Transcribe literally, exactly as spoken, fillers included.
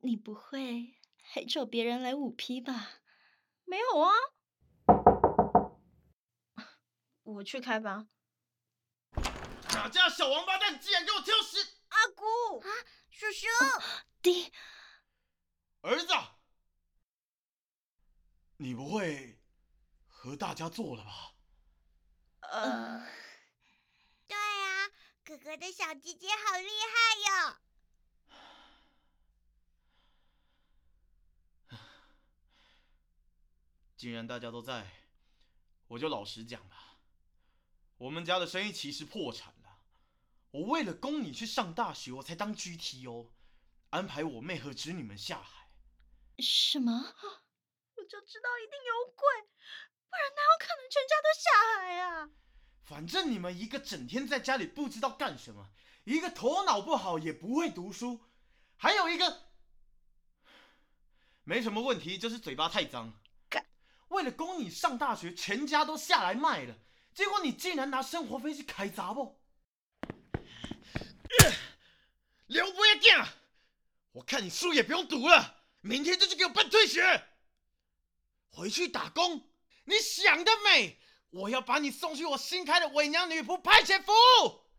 你不会还找别人来五批吧？ 没有啊，我去开吧。 哪家小王八蛋竟然给我挑食！ 阿姑啊，叔叔， 弟， 儿子，你不会和大家做了吧？ 呃， 对啊，哥哥的小姐姐好厉害哟！ 既然大家都在，我就老实讲吧。我们家的生意其实破产了，我为了供你去上大学，我才当 G T O， 安排我妹和侄女们下海。 什么？ 我就知道一定有鬼，不然哪有可能全家都下海啊？ 反正你们一个整天在家里不知道干什么，一个头脑不好也不会读书，还有一个没什么问题，就是嘴巴太脏。为了供你上大学，全家都下来卖了，结果你竟然拿生活费去开杂货。刘不要干！我看你书也不用读了，明天就去给我办退学，回去打工。你想得美！我要把你送去我新开的伪娘女仆派遣服务。